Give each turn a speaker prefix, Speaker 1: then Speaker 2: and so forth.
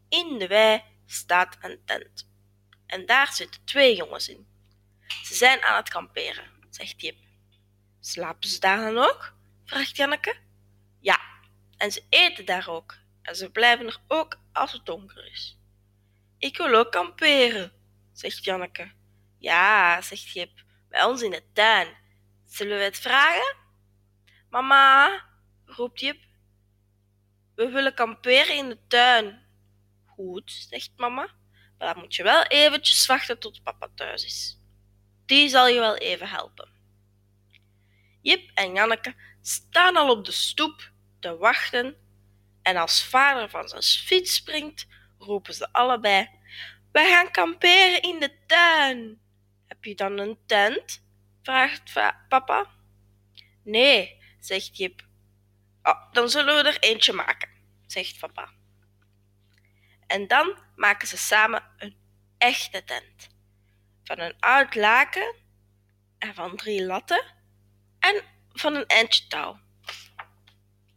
Speaker 1: In de wei staat een tent. En daar zitten 2 jongens in. Ze zijn aan het kamperen, zegt Jip. Slapen ze daar dan ook? Vraagt Janneke. Ja, en ze eten daar ook. En ze blijven er ook als het donker is. Ik wil ook kamperen, zegt Janneke. Ja, zegt Jip, bij ons in de tuin. Zullen we het vragen? Mama, roept Jip, we willen kamperen in de tuin. Goed, zegt mama, maar dan moet je wel eventjes wachten tot papa thuis is. Die zal je wel even helpen. Jip en Janneke staan al op de stoep te wachten en als vader van zijn fiets springt, roepen ze allebei: wij gaan kamperen in de tuin. Heb je dan een tent? Vraagt papa. Nee, zegt Jip. Oh, dan zullen we er eentje maken, zegt papa. En dan maken ze samen een echte tent. Van een oud laken en van 3 latten en van een eindje touw.